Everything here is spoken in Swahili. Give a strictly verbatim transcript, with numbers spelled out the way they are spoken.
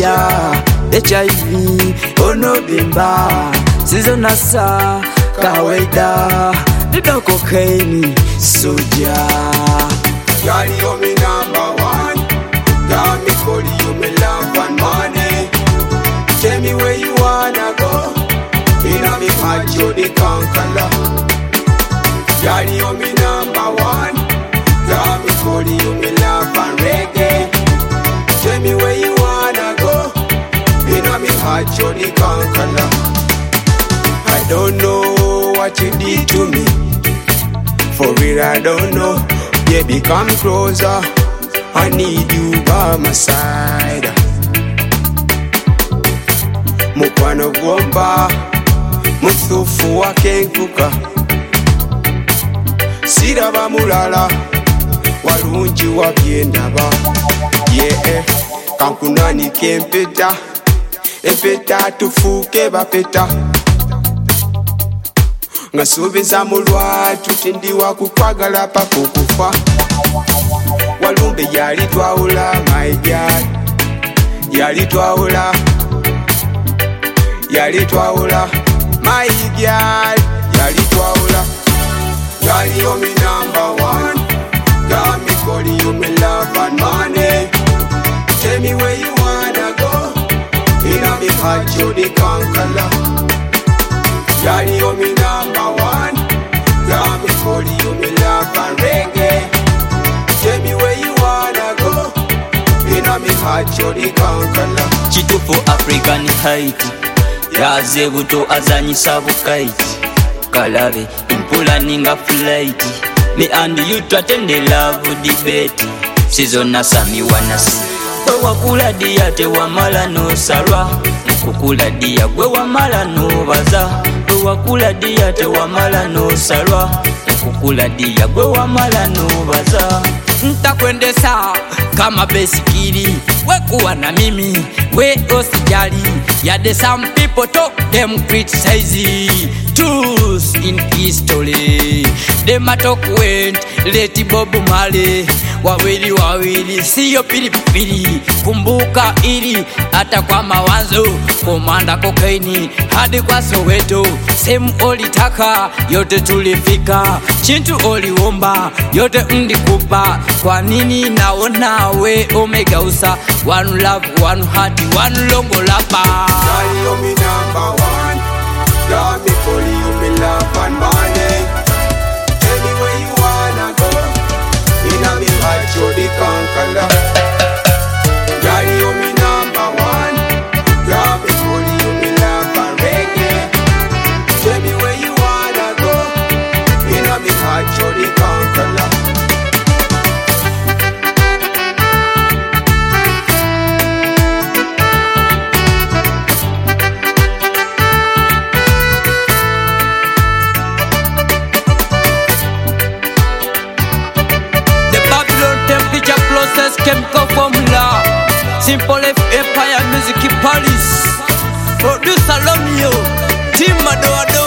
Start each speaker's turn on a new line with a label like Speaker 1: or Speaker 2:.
Speaker 1: malaria, H I V, ono bimba, sizo nasa kawaida, nido cocaine, soja.
Speaker 2: Girl, you me number one. Girl, me call you me love and money. Tell me where you wanna go. Inna me heart you the conqueror. Girl, you me number one. Girl, me call you me love and reggae. Tell me where you wanna go. Inna me heart you the conqueror. I don't know what you did to me. For real, I don't know. Baby, come closer. I need you by my side. Mukwano gwomba, musufu wa kenkuka. Siraba mulala, walungi wa byendaba. Yeah, kankunani kempeta, empeta tufuke bapeta. Ngasubiza mulwatu tindiwa kukwagala paka okufa. Walumbe yali twawula my God, yali twawula, yali twawula my God, yali twawula. Girl, you me number one. Girl, me call you me love and money. Tell me where you wanna go. Inna me heart you the conqueror. Girl, you me number one. Girl, me call you me love and reggae. Tell me where you wanna go. Inna me heart you the conqueror.
Speaker 1: Chitufu African Haiti, yaze buto azanyisa bukaiti. Kalabe impula ninga flight. Me and you twatende love debate. Sizo nasami wanasi. Gwe wakula dia te wamala no salwa. Mkukula dia gwe wamala no baza. Gwe wakula dia te wamala no salwa. Mkukula dia gwe wamala no baza. Ntakwendesa kama besikili, we kuwa na mimi, we osijali. Yade some people talk, them criticize. Truth in history, them a talk went, leti Bob Marley. Wawili wawili, siyo pili pili. Kumbuka ili, hata kwa mawazo. Komanda kokaini, hadi kwa Soweto. Same olitaka, yote tulifika. Chintu oliomba, yote ndikupa. Kwa nini naona we omega usa. One love, one heart, one longo lapa.
Speaker 2: Girl, you me number one. Girl, me call you me love and money. Tell me where you wanna go. Inna me heart you the conqueror. Girl, you me number one. Girl, me call you me love and reggae. Tell me where you wanna go. Inna me heart you the conqueror.
Speaker 1: Chemical formula, Simple F Empire Music Paris. Producer Romeo, Team Mado Ado.